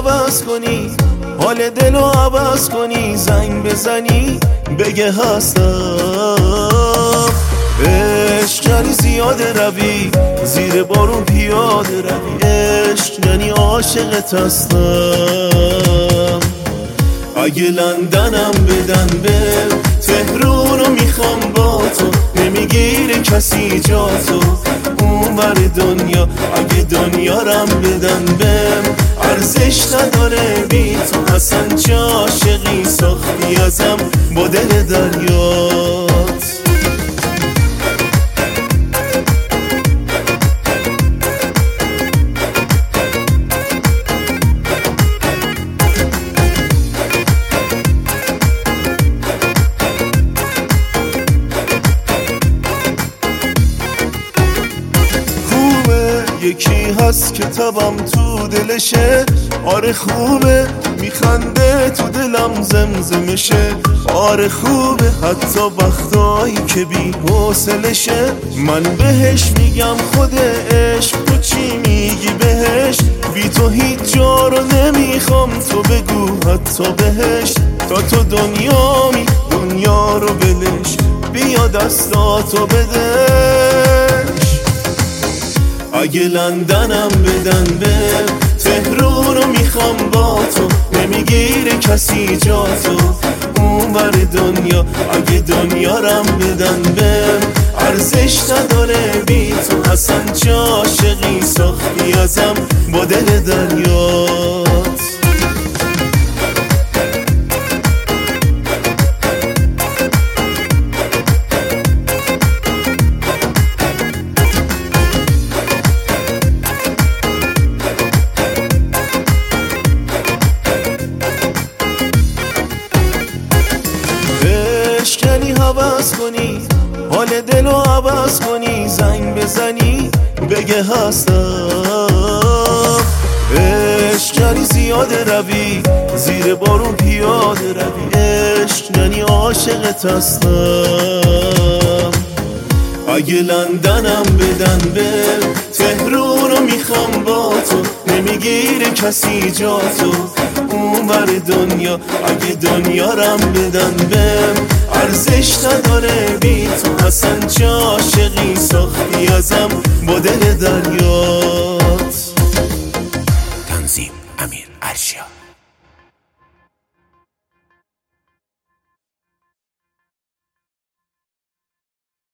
عوض کنی، حال دلو عوض کنی، زنگ بزنی بگه هستم. عشق یعنی زیاده روی زیر بارون پیاده روی، عشق یعنی عاشقت هستم. اگه لندنم بدن به تهرونو میخوام با تو، نمیگیره کسی جا تو اونور دنیا. اگه دنیارم بدن بهم ارزش نداره بی تو، اصلا چه عاشقی ساختی ازم با دل دریات. یکی هست که تبم تو دلشه، آره خوبه، میخنده تو دلم زمزمشه. آره خوبه حتی وقتایی که بی حوصلشه، من بهش میگم خود عشق، تو چی میگی بهش؟ بی تو هیچ جا رو نمیخوام، تو بگو حتی بهش. تا تو دنیامی دنیا رو بلش، بیا دستاتو بدش. اگه لندنم بدن به تهرونو میخوام با تو، نمیگیره کسی جا تو اونور دنیا. اگه دنیارم بدن بهم ارزش نداره بی تو، اصلا چه عاشقی ساختی ازم با دل دریات. یعنی عوض کنی، حال دلو عوض کنی، زنگ بزنی بگه هستم. عشق یعنی زیاده روی زیر بارون پیاده روی، عشق یعنی عاشقت هستم. اگه لندنم بدن به تهرونو میخوام با تو، نمیگیره کسی جا تو اونور دنیا. اگه دنیارم بدن بهم ارزش نداره بی تو، اصلا چه عاشقی ساختی ازم با دل دریات. تنظیم امیر ارشیا.